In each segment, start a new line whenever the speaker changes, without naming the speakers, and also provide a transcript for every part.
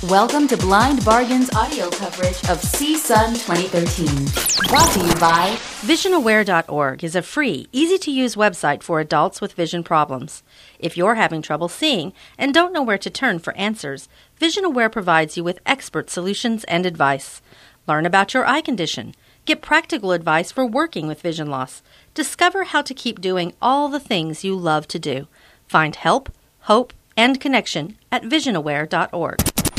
Welcome to Blind Bargain's audio coverage of CSUN 2013. Brought to you by
VisionAware.org is a free, easy-to-use website for adults with vision problems. If you're having trouble seeing and don't know where to turn for answers, VisionAware provides you with expert solutions and advice. Learn about your eye condition. Get practical advice for working with vision loss. Discover how to keep doing all the things you love to do. Find help, hope, and connection at VisionAware.org.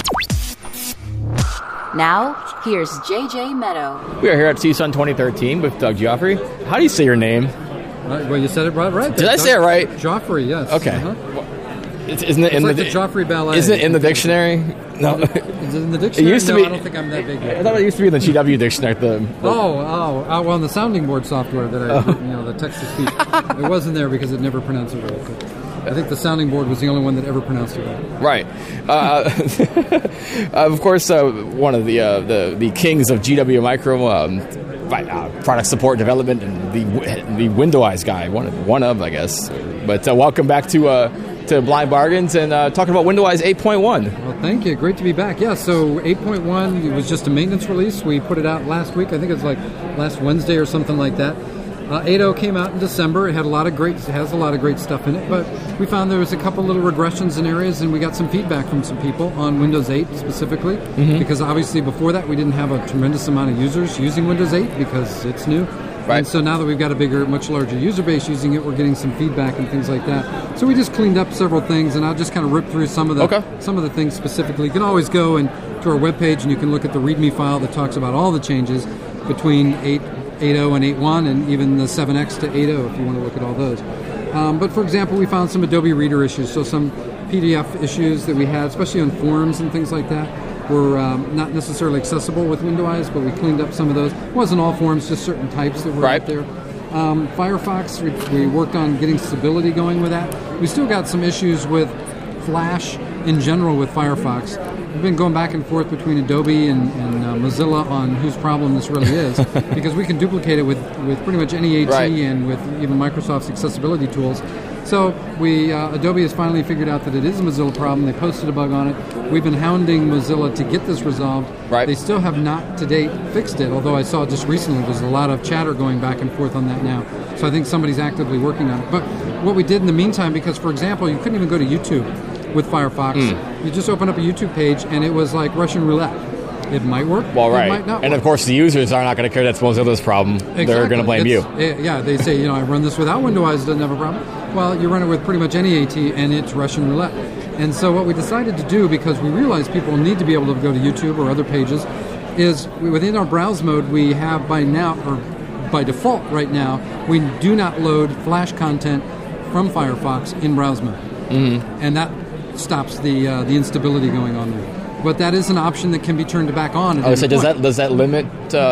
Now, here's JJ Meadow.
We are here at CSUN 2013 with Doug Joffrey. How do you say your name?
Well, you said it right.
Did I say it right?
Joffrey, yes.
Okay.
Isn't it in the Joffrey Ballet?
Isn't it in the dictionary? No.
Is it in the dictionary?
It used to be.
I don't think I'm that big yet.
I thought it used to be in the GW dictionary.
Well, on the sounding board software that the text-to-speech. It wasn't there because it never pronounced it right. I think the sounding board was the only one that ever pronounced it right.
Right. Of course, one of the kings of GW Micro product support development and the Windowize guy, one of I guess. But welcome back to Blind Bargains and talking about Windowize 8.1.
Well, thank you. Great to be back. Yeah, so 8.1, it was just a maintenance release. We put it out last week. I think it was like last Wednesday or something like that. 8.0 came out in December. It has a lot of great stuff in it, but we found there was a couple little regressions in areas, and we got some feedback from some people on Windows 8 specifically, because obviously before that we didn't have a tremendous amount of users using Windows 8 because it's new.
Right.
And so now that we've got a much larger user base using it, we're getting some feedback and things like that. So we just cleaned up several things, and I'll just kind of rip through some of the things specifically. You can always go to our webpage and you can look at the README file that talks about all the changes between 8.0 and 8.1 and even the 7X to 8.0 if you want to look at all those. But for example, we found some Adobe Reader issues, so some PDF issues that we had, especially on forums and things like that, were not necessarily accessible with Windowize, but we cleaned up some of those. It wasn't all forums, just certain types that were out there. Firefox, we worked on getting stability going with that. We still got some issues with Flash in general with Firefox. We've been going back and forth between Adobe and Mozilla on whose problem this really is, because we can duplicate it with pretty much any AT and with even Microsoft's accessibility tools. So Adobe has finally figured out that it is a Mozilla problem. They posted a bug on it. We've been hounding Mozilla to get this resolved.
Right.
They still have not to date fixed it, although I saw just recently there's a lot of chatter going back and forth on that now. So I think somebody's actively working on it. But what we did in the meantime, because for example, you couldn't even go to YouTube with Firefox. You just open up a YouTube page and it was like Russian roulette. It might work,
well, right.
It might not work.
And of course the users are not going to care that's Mozilla's problem. Exactly. They're going to blame you.
Yeah, they say, I run this without Windowize, it doesn't have a problem. Well, you run it with pretty much any AT and it's Russian roulette. And so what we decided to do, because we realized people need to be able to go to YouTube or other pages, is within our browse mode we have by default right now, we do not load Flash content from Firefox in browse mode. And that stops the instability going on there. But that is an option that can be turned back on.
So does that limit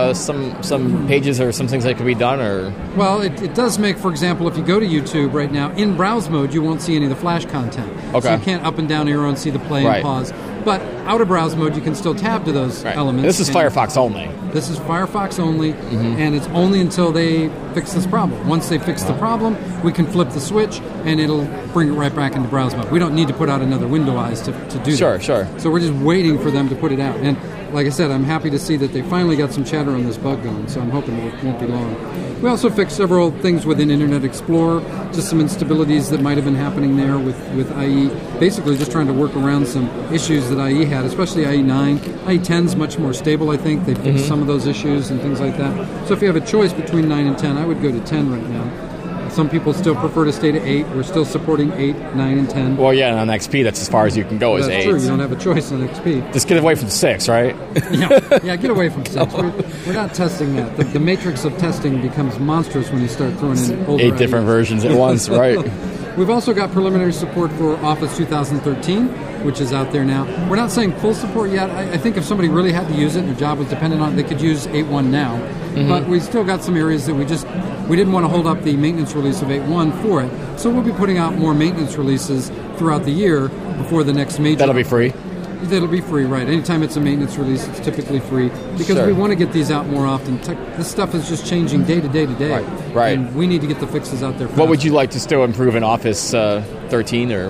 some pages or some things that can be done? Or
well, it does make, for example, if you go to YouTube right now in browse mode, you won't see any of the Flash content.
Okay.
So you can't up and down arrow and see the play and pause. But out of browse mode, you can still tab to those elements.
This is Firefox only.
This is Firefox only, and it's only until they fix this problem. Once they fix the problem, we can flip the switch, and it'll bring it right back into browse mode. We don't need to put out another Windowize to do that.
Sure.
So we're just waiting for them to put it out. And like I said, I'm happy to see that they finally got some chatter on this bug going, so I'm hoping it won't be long. We also fixed several things within Internet Explorer, just some instabilities that might have been happening there with IE. Basically just trying to work around some issues that IE had, especially IE 9. IE 10 is much more stable, I think. They fixed some of those issues and things like that. So if you have a choice between 9 and 10, I would go to 10 right now. Some people still prefer to stay to 8. We're still supporting 8, 9, and 10.
Well, yeah, and on XP, that's as far as you can go, is 8.
That's true. You don't have a choice on XP.
Just get away from 6, right?
Yeah, get away from 6. We're not testing that. The matrix of testing becomes monstrous when you start throwing in older
8 different versions at once, right?
We've also got preliminary support for Office 2013, which is out there now. We're not saying full support yet. I think if somebody really had to use it and their job was dependent on it, they could use 8.1 now. But we still got some areas that we didn't want to hold up the maintenance release of 8.1 for it. So we'll be putting out more maintenance releases throughout the year before the next major.
That'll be free?
That'll be free, right. Anytime it's a maintenance release, it's typically free. Because we want to get these out more often. This stuff is just changing day to day to day.
Right.
And we need to get the fixes out there fast.
What would you like to still improve in Office 13 or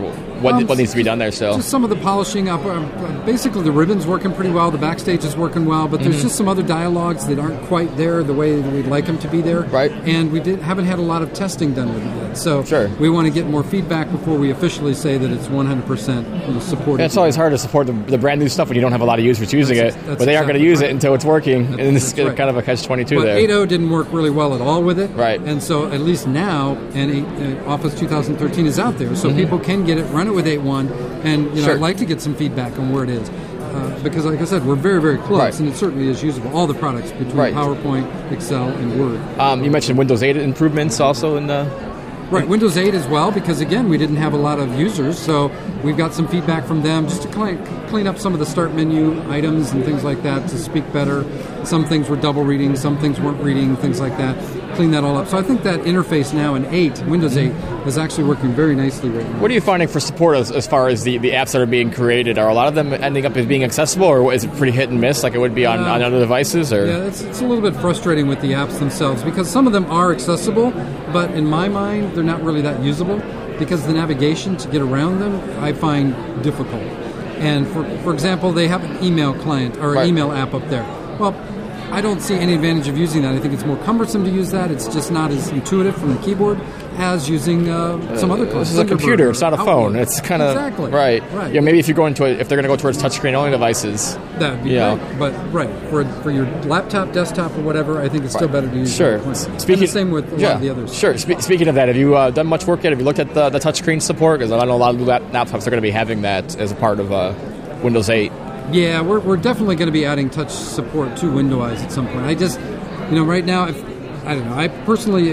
what needs to be done there still?
Just some of the polishing up. Basically, the ribbon's working pretty well. The backstage is working well, but there's just some other dialogues that aren't quite there the way that we'd like them to be there.
Right.
And we haven't had a lot of testing done with it yet. So we want to get more feedback before we officially say that it's 100% supported.
Yeah, it's always hard to support the brand new stuff when you don't have a lot of users using it, but they aren't going to use it until it's working, and it's kind of a catch-22 there.
8.0 didn't work really well at all with it.
Right.
And so at least now, Office 2013 is out there, so people can get it, run it with 8.1, and I'd like to get some feedback on where it is. Because, like I said, we're very, very close, and it certainly is usable. All the products between PowerPoint, Excel, and Word.
You mentioned Windows 8 improvements also in the...
Right, Windows 8 as well, because, again, we didn't have a lot of users, so we've got some feedback from them just to clean up some of the start menu items and things like that to speak better. Some things were double reading, some things weren't reading, things like that. Clean that all up. So I think that interface now in Windows 8, is actually working very nicely right now.
What are you finding for support as far as the apps that are being created? Are a lot of them ending up as being accessible, or is it pretty hit and miss like it would be on other devices? Or?
Yeah, it's a little bit frustrating with the apps themselves because some of them are accessible, but in my mind, they're not really that usable because the navigation to get around them I find difficult. And for example, they have an email client or an email app up there. Well, I don't see any advantage of using that. I think it's more cumbersome to use that. It's just not as intuitive from the keyboard as using some other clients.
This is a computer. It's not a phone. It's kind of
exactly
right. Yeah, maybe if you're going to if they're going to go towards touchscreen only devices,
that'd be great. But for your laptop, desktop, or whatever, I think it's still better to use.
Sure.
Speaking the same with a lot of the others.
Sure. Speaking of that, have you done much work yet? Have you looked at the touchscreen support? Because I know a lot of laptops are going to be having that as a part of Windows 8.
Yeah, we're definitely going to be adding touch support to Windows at some point. I just, right now, I personally,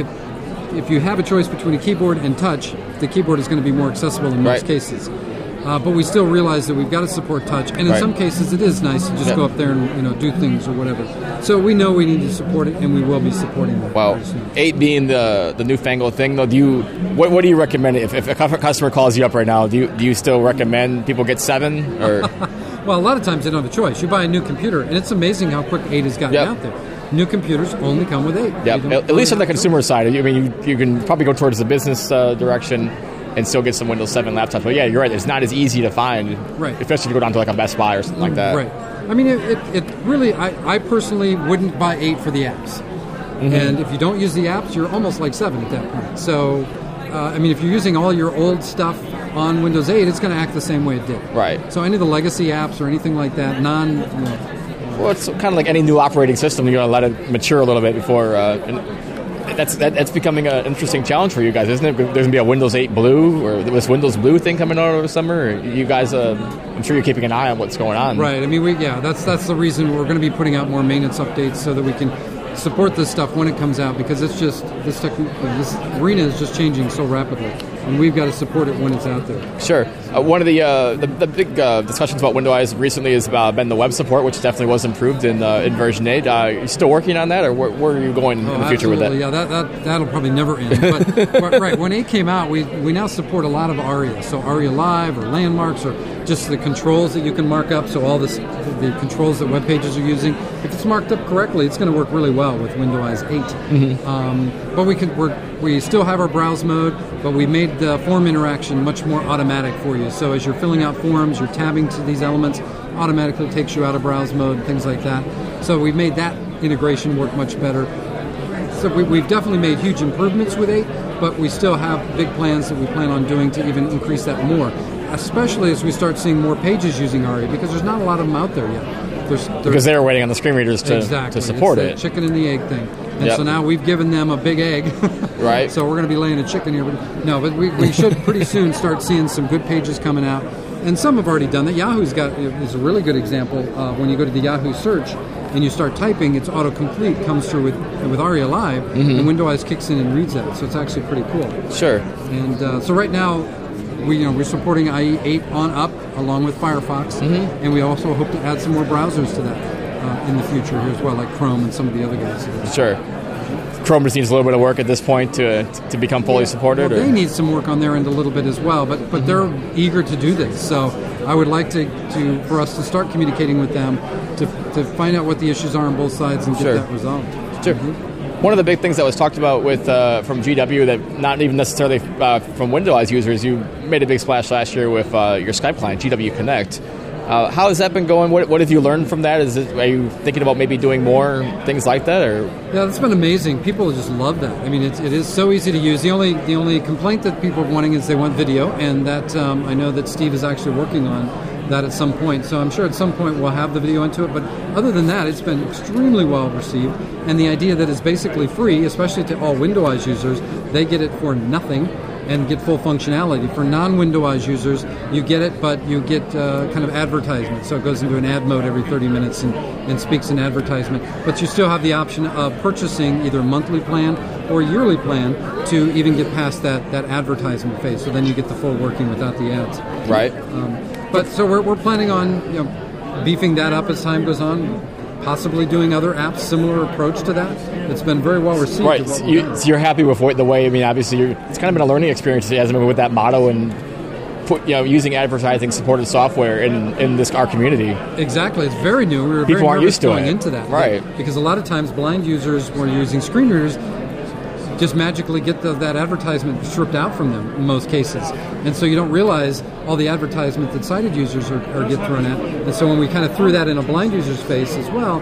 if you have a choice between a keyboard and touch, the keyboard is going to be more accessible in most cases. But we still realize that we've got to support touch, and in some cases it is nice to just go up there and do things or whatever. So we know we need to support it, and we will be supporting that.
Well, 8 being the newfangled thing, though, what do you recommend? If a customer calls you up right now, do you still recommend people get 7? Or
well, a lot of times they don't have a choice. You buy a new computer, and it's amazing how quick 8 has gotten out there. New computers only come with 8.
Yep. At least on the consumer side. I mean, you can probably go towards the business direction and still get some Windows 7 laptops. But yeah, you're right. It's not as easy to find, especially if you go down to like a Best Buy or something like that.
Right. I mean, it really, I personally wouldn't buy 8 for the apps. Mm-hmm. And if you don't use the apps, you're almost like 7 at that point. So, if you're using all your old stuff on Windows 8, it's going to act the same way it did.
Right.
So any of the legacy apps or anything like that,
well, it's kind of like any new operating system. You're going to let it mature a little bit before. That's becoming an interesting challenge for you guys, isn't it? There's going to be a Windows 8 Blue or this Windows Blue thing coming out over the summer. You guys, I'm sure you're keeping an eye on what's going on.
Right. I mean, that's the reason we're going to be putting out more maintenance updates so that we can support this stuff when it comes out because it's just this arena is just changing so rapidly, and we've got to support it when it's out there.
Sure. One of the big discussions about Windows recently has been the web support, which definitely was improved in version 8. Are you still working on that, or where are you going in the future with that?
Yeah, that'll probably never end. But right, when 8 came out, we now support a lot of ARIA. So ARIA Live or landmarks or just the controls that you can mark up. So all the controls that web pages are using. If it's marked up correctly, it's going to work really well with Windows 8. Mm-hmm. But we still have our browse mode, but we made the form interaction much more automatic for you. So as you're filling out forms, you're tabbing to these elements, automatically takes you out of browse mode, things like that. So we've made that integration work much better. So we've definitely made huge improvements with 8, but we still have big plans that we plan on doing to even increase that more, especially as we start seeing more pages using ARIA, because there's not a lot of them out there yet.
Because they're waiting on the screen readers to support
it. It's the chicken and the egg thing. And so now we've given them a big egg.
Right.
So we're going to be laying a chicken here. But we should pretty soon start seeing some good pages coming out. And some have already done that. Yahoo's is a really good example. When you go to the Yahoo search and you start typing, its autocomplete comes through with ARIA Live, and Windows kicks in and reads that. So it's actually pretty cool.
Sure.
And so right now, we're supporting IE 8 on up along with Firefox, and we also hope to add some more browsers to that in the future here as well, like Chrome and some of the other guys.
Sure. Chrome just needs a little bit of work at this point to become fully supported?
Well, they need some work on their end a little bit as well, but they're eager to do this. So I would like for us to start communicating with them to find out what the issues are on both sides and get that resolved.
Sure. One of the big things that was talked about with from GW that not even necessarily from Windows users, you made a big splash last year with your Skype client, GW Connect. How has that been going? What have you learned from that? Are you thinking about maybe doing more things like that? Or
yeah, it's been amazing. People just love that. I mean, it is so easy to use. The only complaint that people are wanting is they want video, and that I know that Steve is actually working on that at some point. So I'm sure at some point we'll have the video into it. But other than that, it's been extremely well received. And the idea that it's basically free, especially to all Windows users, they get it for nothing and get full functionality. For non-Windows users, you get it, but you get kind of advertisement. So it goes into an ad mode every 30 minutes and speaks an advertisement. But you still have the option of purchasing either a monthly plan or a yearly plan to even get past that advertisement phase. So then you get the full working without the ads.
Right.
But so we're planning on beefing that up as time goes on, possibly doing other apps, similar approach to that. It's been very well received.
Right. So you're happy with the way, I mean, obviously it's kind of been a learning experience as with that motto and using advertising supported software in our community.
Exactly. It's very new. We were
People
very
aren't used to
going
it.
into that.
Right.
Because a lot of times blind users, when using screen readers, just magically get that advertisement stripped out from them in most cases. And so you don't realize all the advertisement that sighted users are get thrown at. And so when we kind of threw that in a blind user's face as well,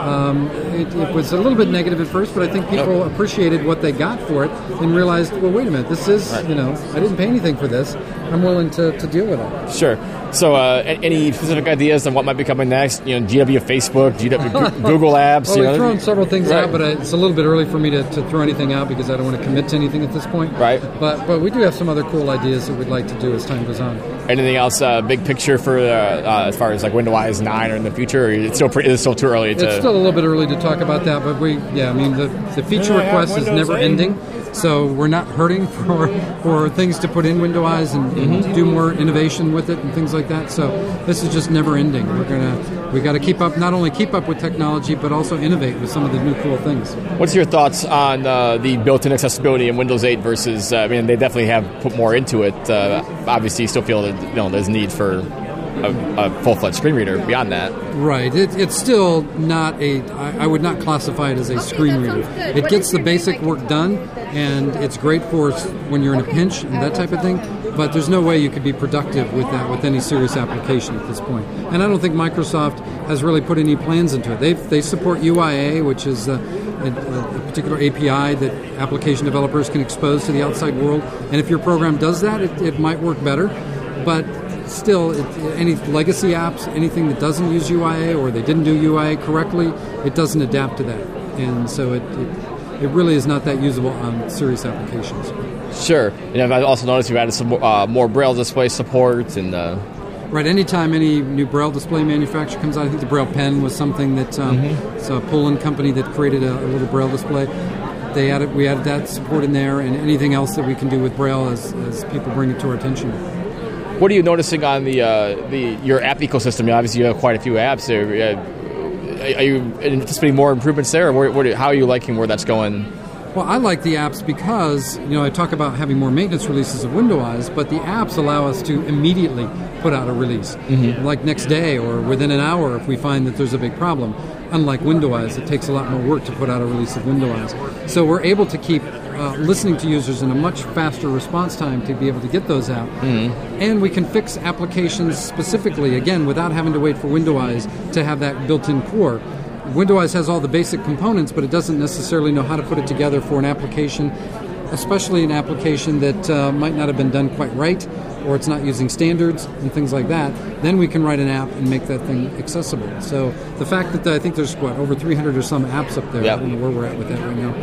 it was a little bit negative at first, but I think people appreciated what they got for it and realized, well, wait a minute, this is, I didn't pay anything for this. I'm willing to deal with it.
Sure. So any specific ideas on what might be coming next? GW Facebook, GW Google Apps?
Well, we've thrown several things out, but it's a little bit early for me to throw anything out because I don't want to commit to anything at this point.
Right.
But we do have some other cool ideas that we'd like to do as time goes on.
Anything else, big picture for as far as like Windows 9 or in the future? Or it's still too early to...
It's still a little bit early to talk about that, but the feature request is never ending. So we're not hurting for things to put in Windows and do more innovation with it and things like that. So this is just never ending. We got to keep up, not only keep up with technology, but also innovate with some of the new cool things.
What's your thoughts on the built-in accessibility in Windows 8 versus? They definitely have put more into it. Obviously, you still feel that there's need for a full-fledged screen reader beyond that.
Right. It's still not I would not classify it as a screen reader. It gets the basic work done, and it's great for when you're in a pinch and that type of thing, but there's no way you could be productive with that with any serious application at this point. And I don't think Microsoft has really put any plans into it. They support UIA, which is a particular API that application developers can expose to the outside world, and if your program does that, it might work better, but still, any legacy apps, anything that doesn't use UIA or they didn't do UIA correctly, it doesn't adapt to that. And so it really is not that usable on serious applications.
Sure. And I've also noticed you've added some more Braille display support. And
right, anytime any new Braille display manufacturer comes out, I think the Braille Pen was something that it's a Poland company that created a little Braille display. We added that support in there, and anything else that we can do with Braille as people bring it to our attention.
What are you noticing on your app ecosystem? Obviously, you have quite a few apps there. Are you anticipating more improvements there, or how are you liking where that's going?
Well, I like the apps because, I talk about having more maintenance releases of Windows, but the apps allow us to immediately put out a release, like next day or within an hour if we find that there's a big problem. Unlike Windows, it takes a lot more work to put out a release of Windows. So we're able to keep listening to users in a much faster response time to be able to get those out. And we can fix applications specifically, again, without having to wait for Windows to have that built-in core. Windows has all the basic components, but it doesn't necessarily know how to put it together for an application, especially an application that might not have been done quite right, or it's not using standards and things like that. Then we can write an app and make that thing accessible. So the fact that I think there's, over 300 or some apps up there, I don't know where we're at with that right now.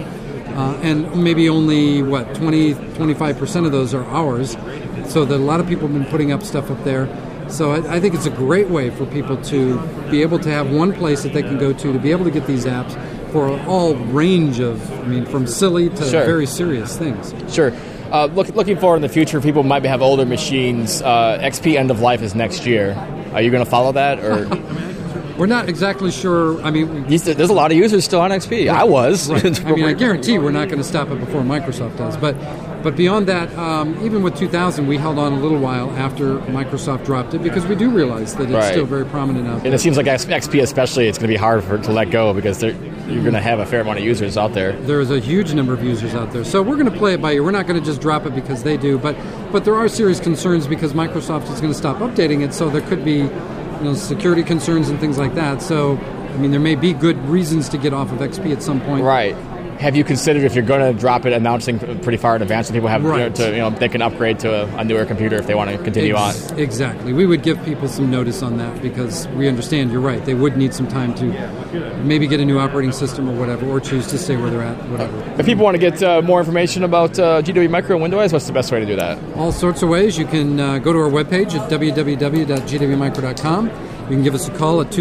And maybe only, 25% of those are ours. So that a lot of people have been putting up stuff up there. So I think it's a great way for people to be able to have one place that they can go to be able to get these apps for all range of, from silly to very serious things.
Sure. Looking forward in the future, people might have older machines. XP end of life is next year. Are you going to follow that, or?
We're not exactly sure.
There's a lot of users still on XP. Right. I was.
Right. I guarantee we're not going to stop it before Microsoft does. But beyond that, even with 2000, we held on a little while after Microsoft dropped it because we do realize that it's still very prominent out there.
And it seems like XP especially, it's going to be hard to let go because you're going to have a fair amount of users out there.
There is a huge number of users out there. So we're going to play it by ear. We're not going to just drop it because they do, but there are serious concerns because Microsoft is going to stop updating it, so there could be security concerns and things like that. So, I mean, there may be good reasons to get off of XP at some point.
Right. Have you considered, if you're going to drop it, announcing pretty far in advance so people have they can upgrade to a newer computer if they want to continue on?
Exactly. We would give people some notice on that because we understand, you're right, they would need some time to maybe get a new operating system or whatever, or choose to stay where they're at, whatever.
If people want to get more information about GW Micro and Windows, what's the best way to do that?
All sorts of ways. You can go to our webpage at www.gwmicro.com. You can give us a call at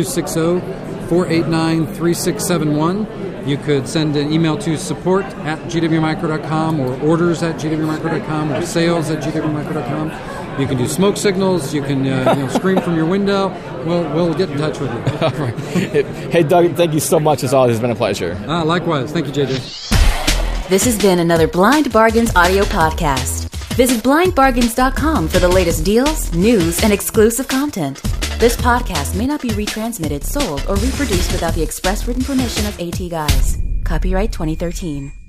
260-489-3671. You could send an email to support@gwmicro.com or orders@gwmicro.com or sales@gwmicro.com. You can do smoke signals. You can scream from your window. We'll get in touch with you.
All right. Hey, Doug, thank you so much. As always, it's been a pleasure.
Likewise. Thank you, JJ.
This has been another Blind Bargains audio podcast. Visit blindbargains.com for the latest deals, news, and exclusive content. This podcast may not be retransmitted, sold, or reproduced without the express written permission of AT Guys. Copyright 2013.